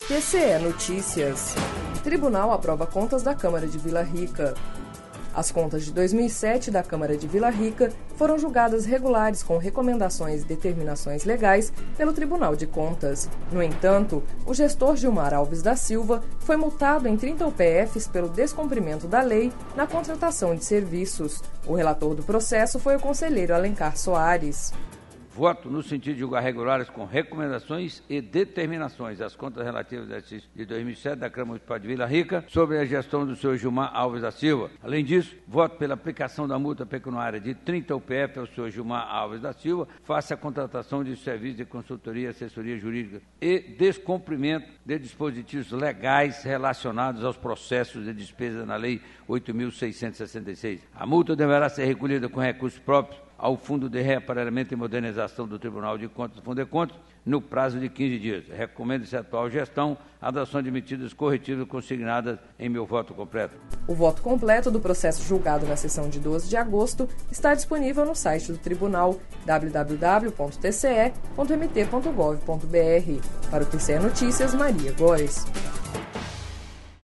TCE Notícias. Tribunal aprova contas da Câmara de Vila Rica. As contas de 2007 da Câmara de Vila Rica foram julgadas regulares com recomendações e determinações legais pelo Tribunal de Contas. No entanto, o gestor Gilmar Alves da Silva foi multado em 30 UPFs pelo descumprimento da lei na contratação de serviços. O relator do processo foi o conselheiro Alencar Soares. Voto no sentido de julgar regulares com recomendações e determinações as contas relativas ao exercício de 2007 da Câmara Municipal de Vila Rica sobre a gestão do senhor Gilmar Alves da Silva. Além disso, voto pela aplicação da multa pecuniária de 30 UPF ao senhor Gilmar Alves da Silva face à contratação de serviços de consultoria e assessoria jurídica e descumprimento de dispositivos legais relacionados aos processos de despesa na Lei 8.666. A multa deverá ser recolhida com recursos próprios ao Fundo de Reaparelhamento e Modernização do Tribunal de Contas, Fundo de Contas, no prazo de 15 dias. Recomendo-se a atual gestão a adoção de medidas corretivas consignadas em meu voto completo. O voto completo do processo julgado na sessão de 12 de agosto está disponível no site do Tribunal www.tce.mt.gov.br. Para o TCE Notícias, Maria Góes.